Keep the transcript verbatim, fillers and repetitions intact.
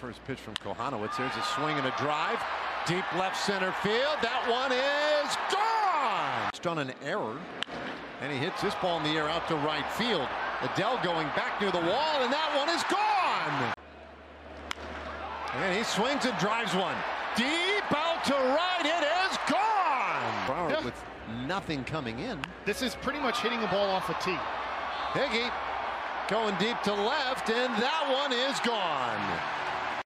First pitch from Kohanowitz. There's a swing and a drive. Deep left center field. That one is gone! It's done an error. And he hits this ball in the air out to right field. Adell going back near the wall, and that one is gone! And he swings and drives one. Deep out to right. It is gone! Bauer yeah. with nothing coming in. This is pretty much hitting the ball off a tee. Higgy going deep to left, and that one is gone.